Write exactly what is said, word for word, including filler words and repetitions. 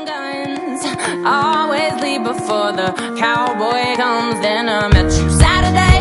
Always leave before the cowboy comes. Then I met you Saturday